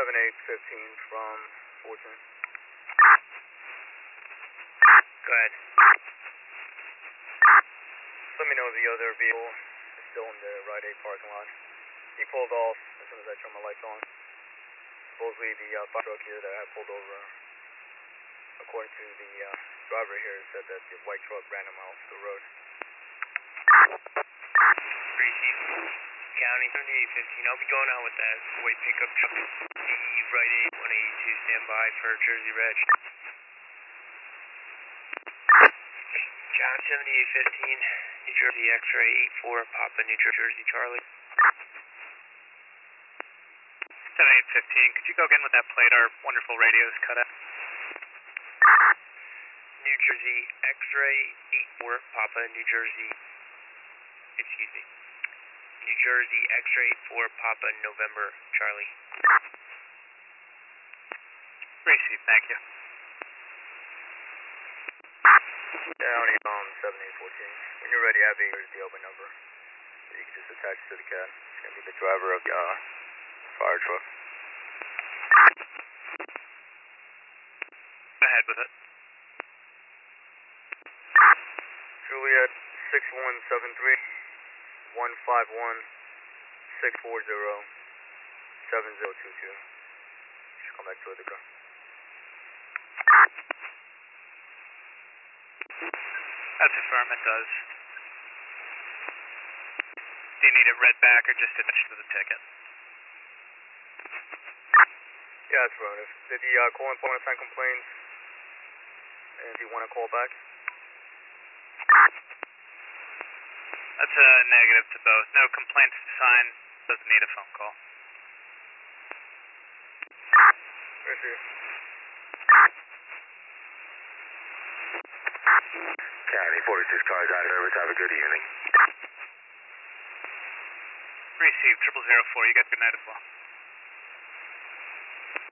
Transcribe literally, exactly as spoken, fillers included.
seven eight fifteen from Fortune. Go ahead. Let me know the other vehicle is still in the Rite Aid parking lot. He pulled off as soon as I turned my lights on. Supposedly the uh, fire truck here that I pulled over, according to the uh, driver here, said that the white truck ran him off the road. Receive. County seventy-eight fifteen. I'll be going out with that white pickup truck. The Rite Aid one eighty-two standby for Jersey Reg. County seventy-eight fifteen. New Jersey X-ray eight four Papa New Jersey Charlie. seventy-eight fifteen, could you go again with that plate? Our wonderful radio's cut out. New Jersey X-ray eight four Papa New Jersey. Excuse me. New Jersey X-ray eight four Papa November Charlie. Receive, thank you. County um seven eight fourteen. When you're ready, have the, the open number. You can just attach it to the cab. It's going to be the driver of the uh, fire truck. Go ahead with it. Juliet six one seven three one five one six four zero seven zero two two. Should come back to the car. That's affirm, it does. Do you need it read back or just attached to the ticket? Yeah, that's affirmative. Did the uh, call in point of time complaints? And do you want to call back? That's a negative to both. No complaints to sign, doesn't need a phone call. Receive. County forty-six cars out of service. Have a good evening. Receive, triple zero four. You got good night as well.